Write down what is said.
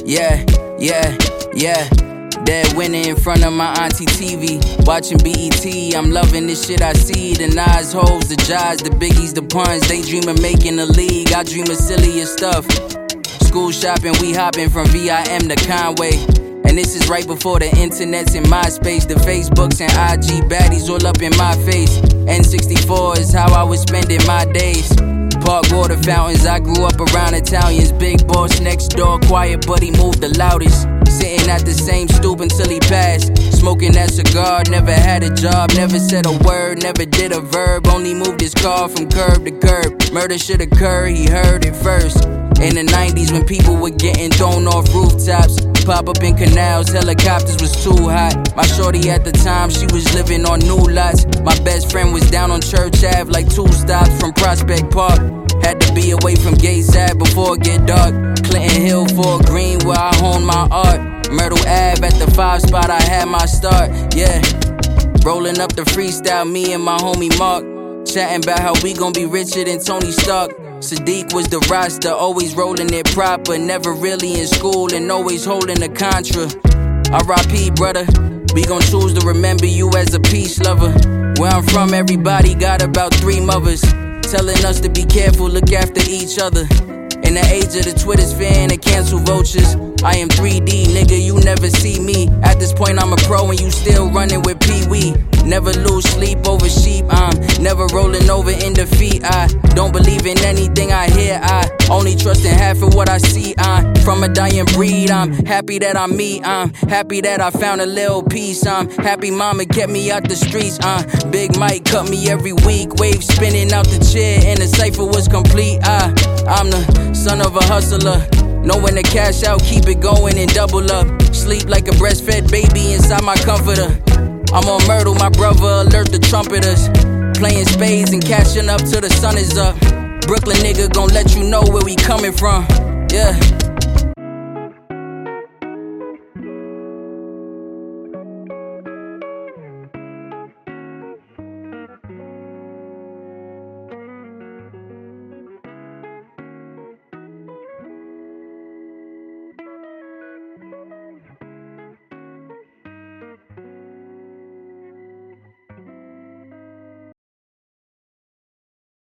Yeah. Dead winning in front of my auntie TV. Watching BET, I'm loving this shit I see. The Nas, Hoes, the Jais, the Biggies, the Puns. They dream of making a league, I dream of sillier stuff. School shopping, we hopping from VIM to Conway. And this is right before the internet's in MySpace. The Facebooks and IG baddies all up in my face. N64 is how I was spending my days. Park water fountains, I grew up around Italians. Big boss next door, quiet but he moved the loudest. Sitting at the same stoop until he passed. Smoking that cigar, never had a job. Never said a word, never did a verb. Only moved his car from curb to curb. Murder should occur, he heard it first. In the 90s when people were getting thrown off rooftops. Pop up in canals, helicopters was too hot. My shorty at the time, she was living on new lots. My best friend was down on Church Ave, like 2 stops from Prospect Park. Had to be away from Gates Ave before it get dark. Clinton Hill, Fort Greene, where I honed my art. Myrtle Ave at the 5 spot, I had my start, yeah. Rolling up the freestyle, me and my homie Mark. Chatting about how we gon' be richer than Tony Stark. Sadiq was the roster, always rolling it proper. Never really in school and always holding a Contra. R.I.P. brother, we gon' choose to remember you as a peace lover. Where I'm from, everybody got about 3 mothers. Telling us to be careful, look after each other. In the age of the Twitter sphere and the cancel vultures, I am 3D, nigga, you never see me. At this point I'm a pro and you still running with Pee-wee. Never lose sleep over sheep, I'm never rolling over in defeat. I don't believe in anything I hear, I only trust in half of what I see. I'm from a dying breed, I'm happy that I'm me. I'm happy that I found a little peace. I'm happy mama kept me out the streets. Big Mike cut me every week, wave spinning out the chair and the cipher was complete. I'm the son of a hustler, know when to cash out, keep it going and double up. Sleep like a breastfed baby inside my comforter. I'm on Myrtle, my brother, alert the trumpeters. Playing spades and catching up till the sun is up. Brooklyn nigga gon' let you know where we coming from, yeah.